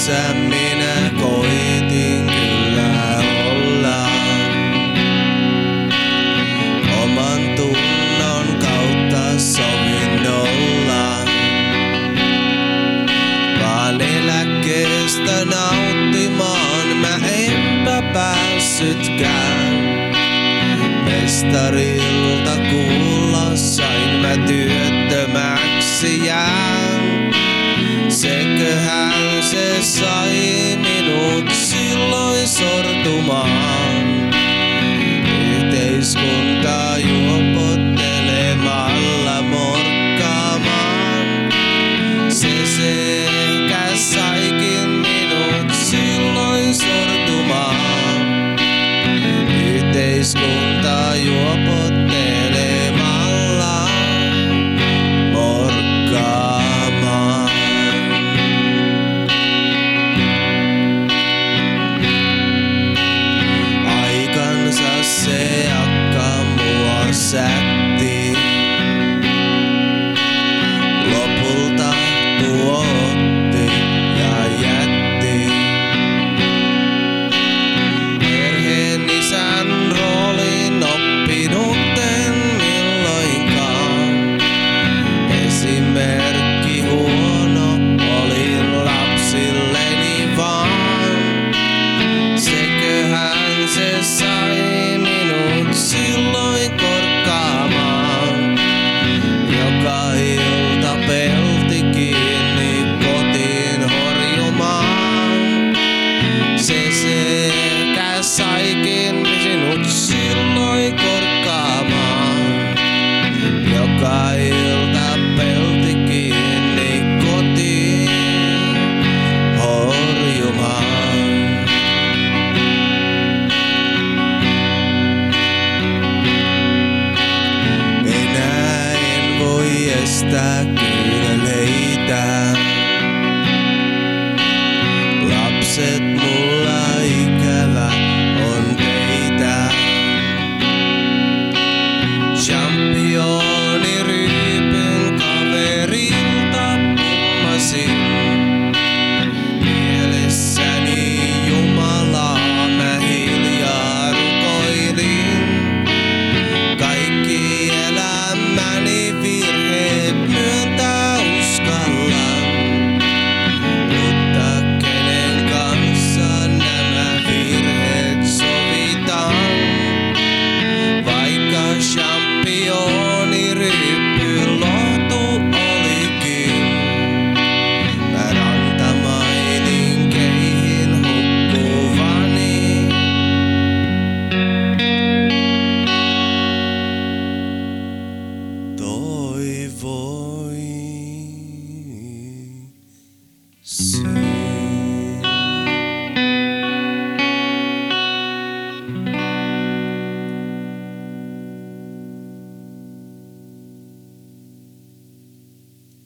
Tässä minä koitin kyllä olla oman tunnon kautta sovinnolla, vaan eläkkeestä nauttimaan mä enpä päässytkään. Mestarilta kuulla sain mä työttömäksi jään. Seköhän se sai minut silloin sortumaan yhteiskuntaa juopottelemalla morkkaamaan. Se ehkä saikin minut silloin sortumaan yhteiskuntaa juopottelemalla morkkaamaan. Aikansa se akka mua sätti, lopulta tuotti ja jätti. Perheen isän roolin oppinut en milloinkaan. Esimerkki huono olin lapsilleni vaan. Seköhän se sai minut silloin korkkaamaan. Joka ilta pelti kiinni kotiin horjumaan. Se sekä saikin sinut silloin korkkaamaan. Joka ilta pelti kiinni kotiin horjumaan. Enää en voi estää kyyneleitä. Lapset